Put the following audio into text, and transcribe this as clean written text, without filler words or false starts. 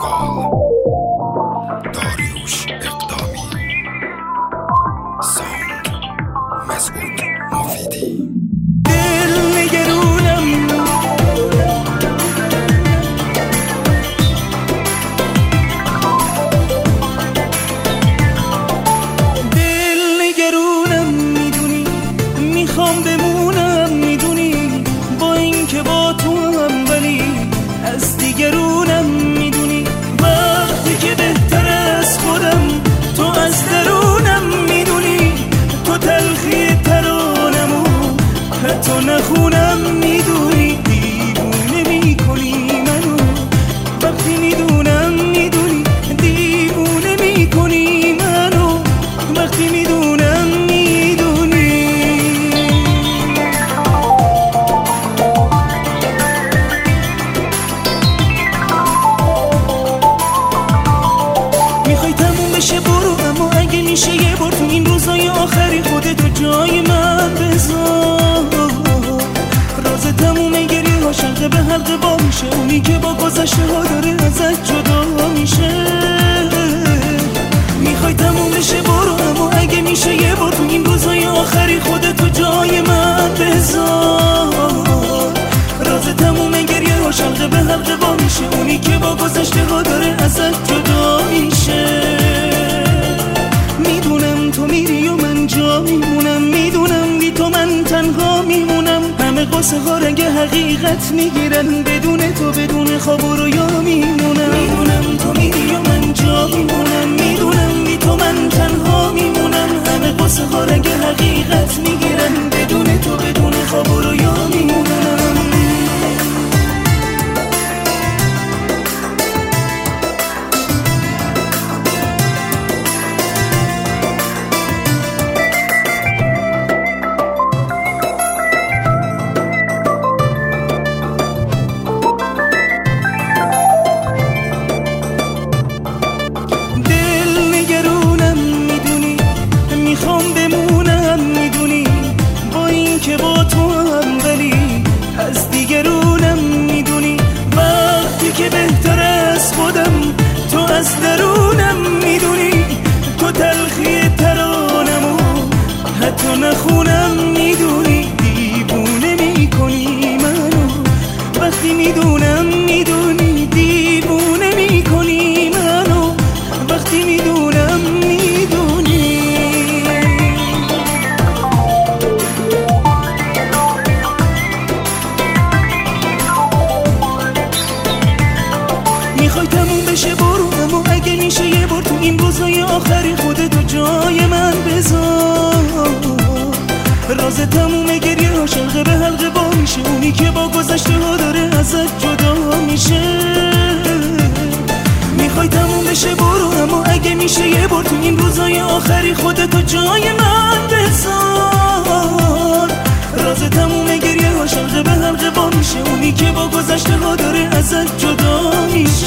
اشغال، داریوش اقدامی، ساوند مسعود مفیدی. دل نگرونم میدونی میخوام بمونم، میدونی با این که با تو هم، ولی از دیگرونم میدونی وقتی که بهتر از خودم، تو از درونم میدونی تو تلخی ترانمو حتی نخونم، میدونی دیوونه میکنی منو وقتی میدونم، میدونی دیوونه میکنی منو وقتی میدونم، میدونی میخوای تموم بشه برو، اما اگه میشه یه بار تو این روزای آخری خودتو جای من بذار. راز تموم گریه ها شلقه به حلقه با میشه، اونی که با گذشته ها داره ازت جدا میشه. میخوای تموم بشه برو، اما اگه میشه یه بار تو این روزای آخری خودتو جای من بذار. راز تموم گریه ها شلقه به حلقه با میشه، اونی که با گذشته ها داره ازت جدا میشه. میدونم تو میری و من جا میمونم، میدونم بی تو من تنها میمونم. همه قصه ها رنگ حقیقت میگیرن، بدون تو بدون خواب و رویا میمونم. میدونم تو میری و من جا میمونم، میدونم بی تو من تنها میمونم. همه قصه ها رنگ حقیقت میگیرن، بدون تو بدون خواب و رویا میمونم. میخوام بمونم، میدونی با این که با تو هم، ولی از دیگرونم میدونی وقتی که بهتر از خودم، تو از درونم میدونی تو تلخی ترانمو حتی نخونم، میدونی دیوونه میکنی منو وقتی میدونم، میدونی دیوونه میکنی منو وقتی میدونم، میدونی میخوای تموم بشه برو، اما اگه میشه یه بار تو این روزای آخری خودتو جای من بذار. راز تموم گریه ها شلقه به حلقه با میشه، اونی که با گذشته ها داره ازت جدا میشه. میخوای تموم بشه برو، اما اگه میشه یه بار تو این روزای آخری خودتو جای من بذار. راز تموم گریه ها شلقه به حلقه با میشه، اونی که با گذشته ها داره ازت جدا میشه.